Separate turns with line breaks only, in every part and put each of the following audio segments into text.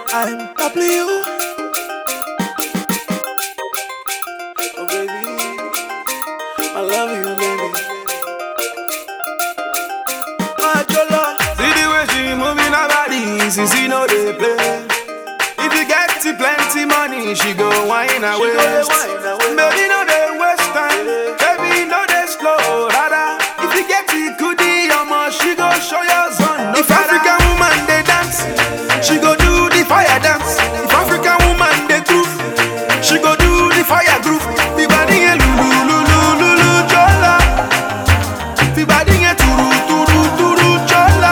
I'm W.
Oh baby, I love you, baby. See the way she moving her body, she know they play. If you get plenty money, she go wine her waist. Baby, no they waste time. Baby, no they slow, rada. If you get it goodie, she go show your son. If African woman they dance, she go do the fire dance. If African woman they groove, she go do the fire groove. The body ain't lulu chola. The body ain't turu chola.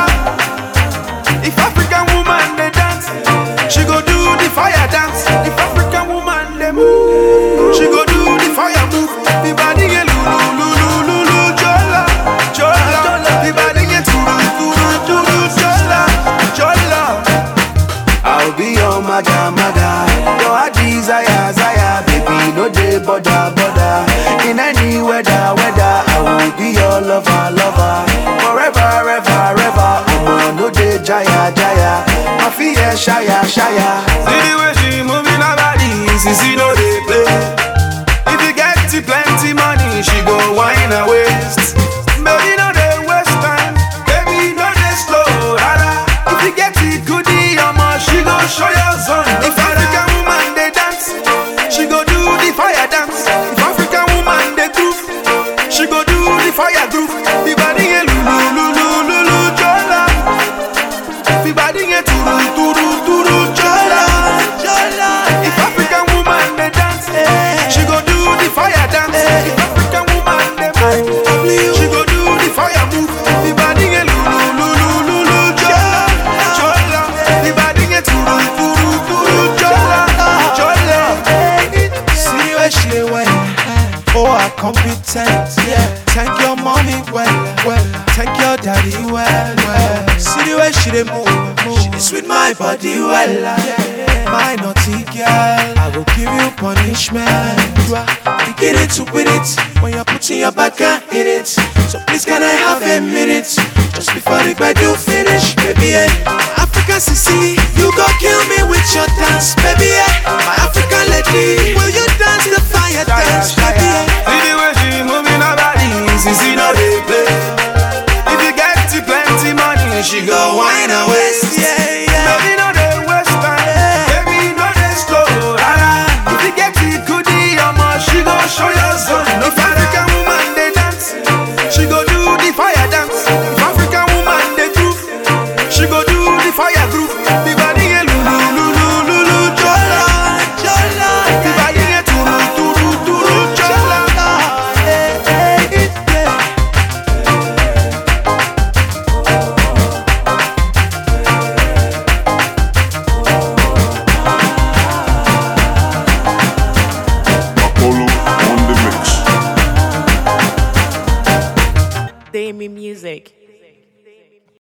If African woman they dance, she go do the fire dance. If African woman they move, she go do the fire move. The body ain't lulu chola. The body ain't turu chola. I'll be your maga. Your desire, baby, no day bother. In any weather, I will be your lover. Forever, no day jaya. My fear shaya. See the way she moving her body, she know they play. If you get plenty money, she go wine her waist. Baby, no they waste time. Baby, no they slow, rada. If you get it goodie, she go show your son. If African woman they dance, she go do the fire dance. If African woman they groove, she go do the fire groove. The body ain't lulu chola. The body ain't turu chola. If African woman they dance, she go do the fire dance. If African woman they move, she go do the fire move. The body ain't lulu chola. The body ain't turu chola.
See where she went. Oh, I'm competent. Yeah. Thank your mommy well. Thank your daddy well. See the way she dey move. She dey sweet my body well. My naughty girl, I will give you punishment. You get it to win it. When you're putting your back and hit it. So please can I have a minute? Just before the do finish, baby. African Sicily, you go kill me with your dance, baby. My African lady, will you dance the fire dance, baby?
See the way she moving her body, she know they play. If you get plenty money, she go wine away.